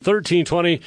1320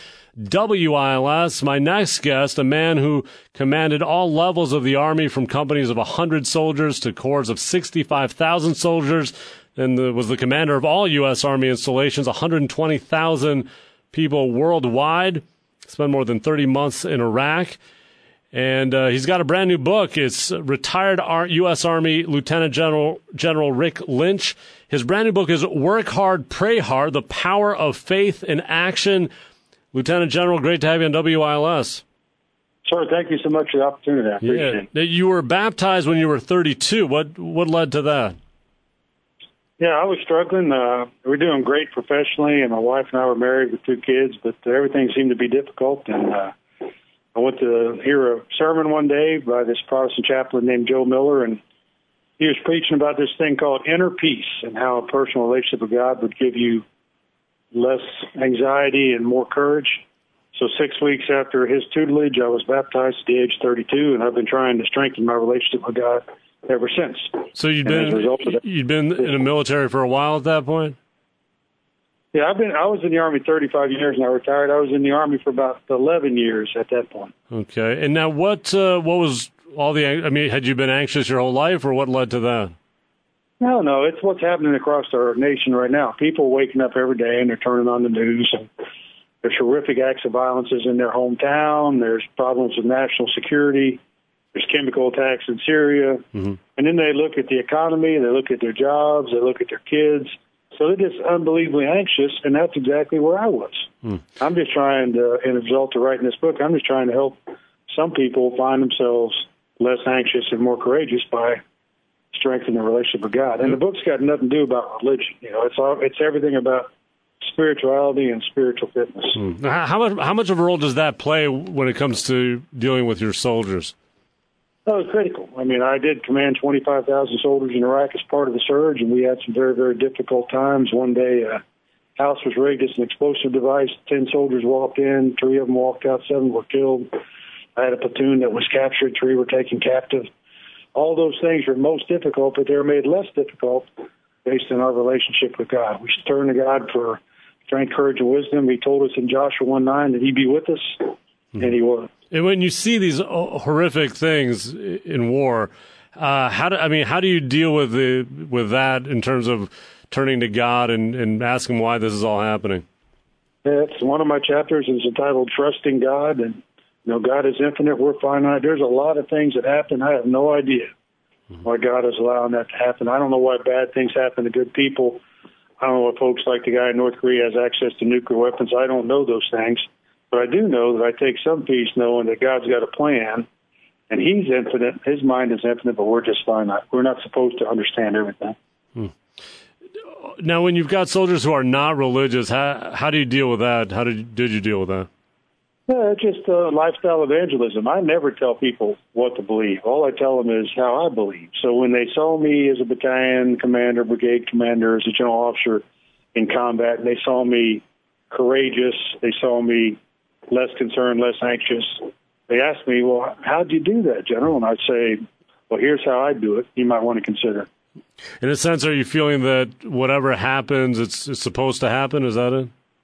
WILS. My next guest, a man who commanded all levels of the Army, from companies of 100 soldiers to corps of 65,000 soldiers, and was the commander of all U.S. Army installations, 120,000 people worldwide. Spent more than 30 months in Iraq. And he's got a brand new book. It's retired U.S. Army Lieutenant General Rick Lynch. His brand new book is Work Hard, Pray Hard, The Power of Faith in Action. Lieutenant General, great to have you on WILS. Sir, thank you so much for the opportunity. I appreciate it. You were baptized when you were 32. What led to that? Yeah, I was struggling. We're doing great professionally, and my wife and I were married with 2 kids, but everything seemed to be difficult. And I went to hear a sermon one day by this Protestant chaplain named Joe Miller, and he was preaching about this thing called inner peace and how a personal relationship with God would give you less anxiety and more courage. So 6 weeks after his tutelage, I was baptized at the age of 32, and I've been trying to strengthen my relationship with God ever since. So you'd been in the military for a while at that point? Yeah, I was in the Army 35 years and I retired. I was in the Army for about 11 years at that point. Okay. And now what was all had you been anxious your whole life, or what led to that? No, it's what's happening across our nation right now. People are waking up every day and they're turning on the news, and there's horrific acts of violence in their hometown. There's problems with national security. There's chemical attacks in Syria. Mm-hmm. And then they look at the economy, they look at their jobs, they look at their kids. So they're just unbelievably anxious, and that's exactly where I was. I'm just trying to, in a result of writing this book, I'm just trying to help some people find themselves less anxious and more courageous by strengthening their relationship with God. And the book's got nothing to do about religion. It's everything about spirituality and spiritual fitness. How much of a role does that play when it comes to dealing with your soldiers? That was critical. I did command 25,000 soldiers in Iraq as part of the surge, and we had some very, very difficult times. One day, a house was rigged as an explosive device. 10 soldiers walked in. 3 of them walked out. 7 were killed. I had a platoon that was captured. 3 were taken captive. All those things were most difficult, but they were made less difficult based on our relationship with God. We should turn to God for strength, courage, and wisdom. He told us in Joshua 1:9 that he'd be with us, and he was. And when you see these horrific things in war, how do you deal with that in terms of turning to God and asking why this is all happening? It's one of my chapters is entitled "Trusting God," and God is infinite. We're finite. There's a lot of things that happen. I have no idea why God is allowing that to happen. I don't know why bad things happen to good people. I don't know why folks like the guy in North Korea has access to nuclear weapons. I don't know those things. But I do know that I take some peace knowing that God's got a plan, and he's infinite. His mind is infinite, but we're just finite. We're not supposed to understand everything. Now, when you've got soldiers who are not religious, how do you deal with that? How did you deal with that? Yeah, it's just lifestyle evangelism. I never tell people what to believe. All I tell them is how I believe. So when they saw me as a battalion commander, brigade commander, as a general officer in combat, and they saw me courageous, they saw me less concerned, less anxious. They asked me, well, how'd you do that, General? And I'd say, well, here's how I do it. You might want to consider. In a sense, are you feeling that whatever happens, it's supposed to happen? Is that it?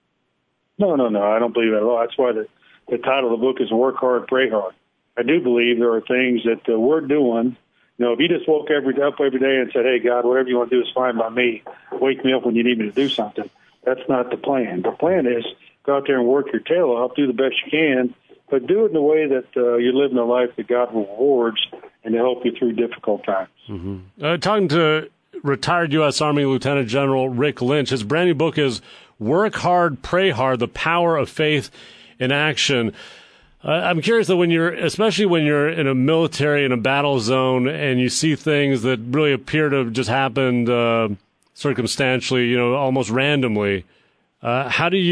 No. I don't believe that at all. That's why the title of the book is Work Hard, Pray Hard. I do believe there are things that we're doing. If you just woke up every day and said, hey, God, whatever you want to do is fine by me. Wake me up when you need me to do something. That's not the plan. The plan is go out there and work your tail off, do the best you can, but do it in a way that you're living a life that God rewards and to help you through difficult times. Mm-hmm. Talking to retired U.S. Army Lieutenant General Rick Lynch, his brand new book is Work Hard, Pray Hard, The Power of Faith in Action. I'm curious that especially when you're in a military, in a battle zone, and you see things that really appear to have just happened circumstantially, almost randomly, how do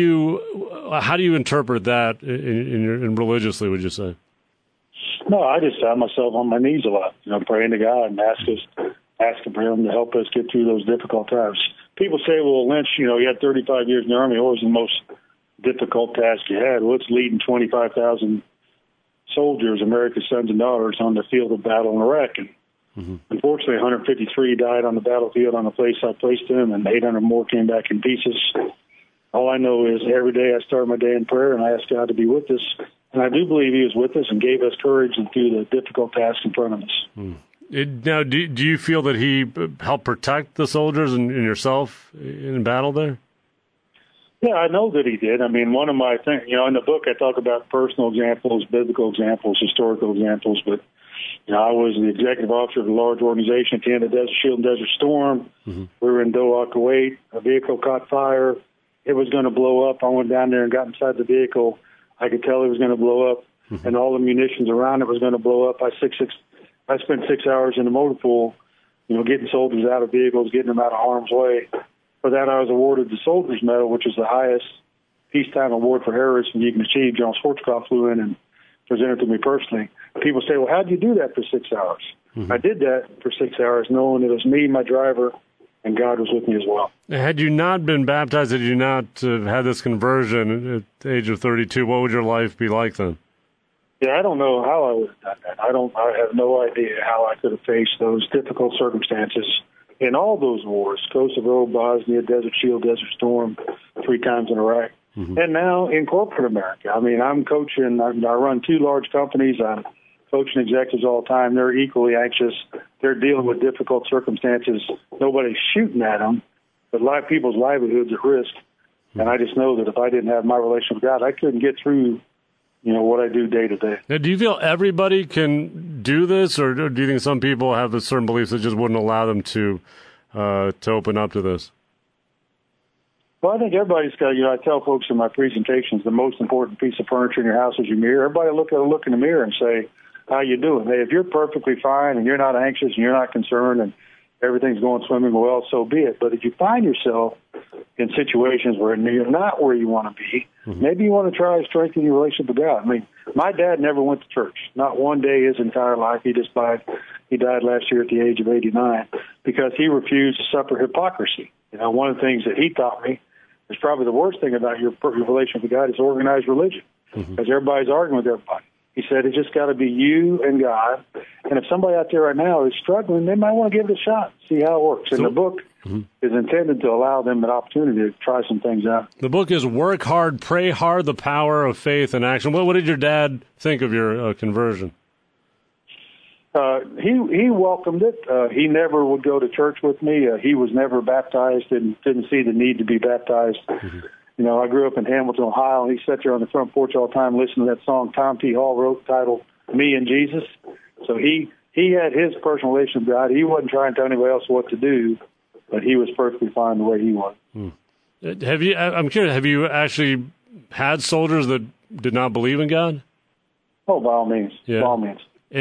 you interpret that in religiously, would you say? No, I just have myself on my knees a lot, praying to God and asking for him to help us get through those difficult times. People say, well, Lynch, you had 35 years in the Army. What was the most difficult task you had? Well, it's leading 25,000 soldiers, America's sons and daughters, on the field of battle in Iraq. And unfortunately, 153 died on the battlefield on the place I placed them, and 800 more came back in pieces. All I know is every day I start my day in prayer and I ask God to be with us. And I do believe he was with us and gave us courage to do the difficult task in front of us. Now, do you feel that he helped protect the soldiers and yourself in battle there? Yeah, I know that he did. I mean, one of my things, in the book I talk about personal examples, biblical examples, historical examples, but I was the executive officer of a large organization at the end of Desert Shield and Desert Storm. Mm-hmm. We were in Doha, Kuwait. A vehicle caught fire. It was going to blow up. I went down there and got inside the vehicle. I could tell it was going to blow up, and all the munitions around it was going to blow up. I spent 6 hours in the motor pool, getting soldiers out of vehicles, getting them out of harm's way. For that, I was awarded the Soldier's Medal, which is the highest peacetime award for heroism you can achieve. John Schwarzkopf flew in and presented it to me personally. People say, well, how'd you do that for 6 hours? Mm-hmm. I did that for 6 hours knowing it was me, my driver, and God was with me as well. Had you not been baptized, had you not had this conversion at the age of 32, what would your life be like then? Yeah, I don't know how I would have done that. I have no idea how I could have faced those difficult circumstances in all those wars, Kosovo, Bosnia, Desert Shield, Desert Storm, 3 times in Iraq, and now in corporate America. I mean, I'm coaching, I run 2 large companies. I'm coaching executives all the time. They're equally anxious. They're dealing with difficult circumstances. Nobody's shooting at them, but a lot of people's livelihoods at risk. And I just know that if I didn't have my relationship with God, I couldn't get through what I do day to day. Now, do you feel everybody can do this, or do you think some people have certain beliefs that just wouldn't allow them to open up to this? Well, I think everybody's got, I tell folks in my presentations, the most important piece of furniture in your house is your mirror. Everybody look in the mirror and say, how you doing? Hey, if you're perfectly fine and you're not anxious and you're not concerned and everything's going swimming well, so be it. But if you find yourself in situations where you're not where you want to be, maybe you want to try to strengthen your relationship with God. I mean, my dad never went to church. Not one day his entire life. He died last year at the age of 89 because he refused to suffer hypocrisy. One of the things that he taught me is probably the worst thing about your relationship with God is organized religion, because everybody's arguing with everybody. He said, it's just got to be you and God. And if somebody out there right now is struggling, they might want to give it a shot, see how it works. And the book is intended to allow them an opportunity to try some things out. The book is Work Hard, Pray Hard, The Power of Faith and Action. What did your dad think of your conversion? He welcomed it. He never would go to church with me. He was never baptized and didn't see the need to be baptized. I grew up in Hamilton, Ohio, and he sat there on the front porch all the time listening to that song Tom T. Hall wrote titled Me and Jesus. So he had his personal relationship with God. He wasn't trying to tell anybody else what to do, but he was perfectly fine the way he was. I'm curious, have you actually had soldiers that did not believe in God? Oh, by all means. Yeah. By all means.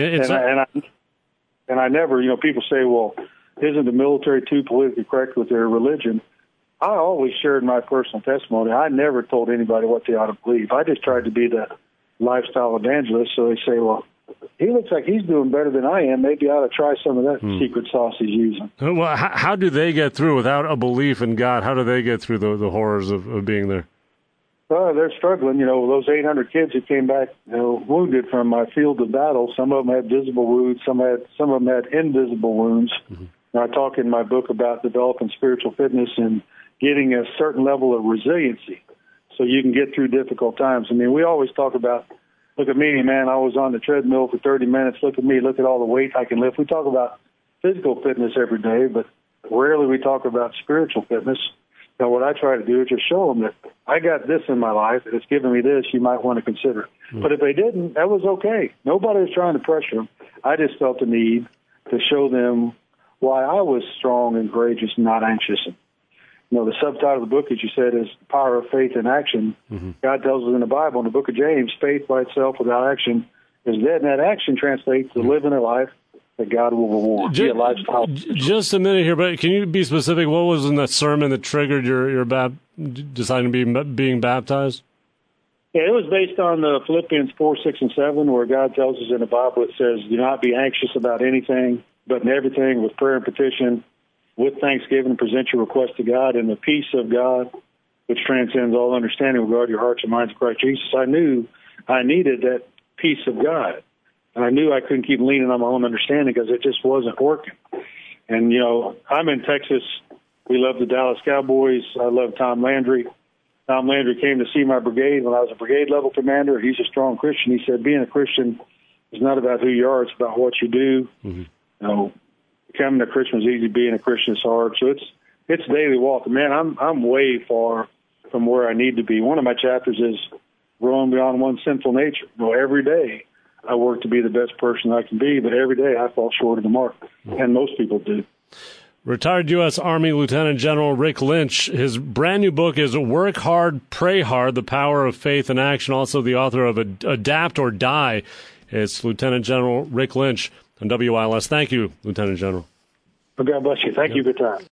And I never, people say, well, isn't the military too politically correct with their religion? I always shared my personal testimony. I never told anybody what they ought to believe. I just tried to be the lifestyle evangelist. So they say, well, he looks like he's doing better than I am. Maybe I ought to try some of that secret sauce he's using. Well, how do they get through without a belief in God? How do they get through the horrors of being there? Well, they're struggling. Those 800 kids who came back, wounded from my field of battle, some of them had visible wounds, some of them had invisible wounds. I talk in my book about developing spiritual fitness and getting a certain level of resiliency so you can get through difficult times. I mean, we always talk about, look at me, man, I was on the treadmill for 30 minutes. Look at me, look at all the weight I can lift. We talk about physical fitness every day, but rarely we talk about spiritual fitness. Now, what I try to do is just show them that I got this in my life, and it's given me this, you might want to consider it. But if they didn't, that was okay. Nobody was trying to pressure them. I just felt the need to show them why I was strong and courageous and not anxious. The subtitle of the book, as you said, is The Power of Faith in Action. God tells us in the Bible, in the book of James, faith by itself without action is dead, and that action translates to living a life that God will reward. Just a minute here, but can you be specific? What was in that sermon that triggered your deciding to be being baptized? Yeah, it was based on the Philippians 4, 6, and 7, where God tells us in the Bible, it says, do not be anxious about anything, but in everything with prayer and petition, with thanksgiving, present your request to God, and the peace of God, which transcends all understanding, will guard your hearts and minds in Christ Jesus. I knew I needed that peace of God. And I knew I couldn't keep leaning on my own understanding because it just wasn't working. And, I'm in Texas. We love the Dallas Cowboys. I love Tom Landry. Tom Landry came to see my brigade when I was a brigade level commander. He's a strong Christian. He said, being a Christian is not about who you are, it's about what you do. Mm-hmm. You know, becoming a Christian is easy, being a Christian is hard. So it's a daily walk. Man, I'm way far from where I need to be. One of my chapters is growing beyond one's sinful nature. You know, every day I work to be the best person I can be, but every day I fall short of the mark, and most people do. Retired U.S. Army Lieutenant General Rick Lynch, his brand new book is Work Hard, Pray Hard, The Power of Faith and Action, also the author of Adapt or Die. It's Lieutenant General Rick Lynch on WILS. Thank you, Lieutenant General. Well, God bless you. Thank you. Good time.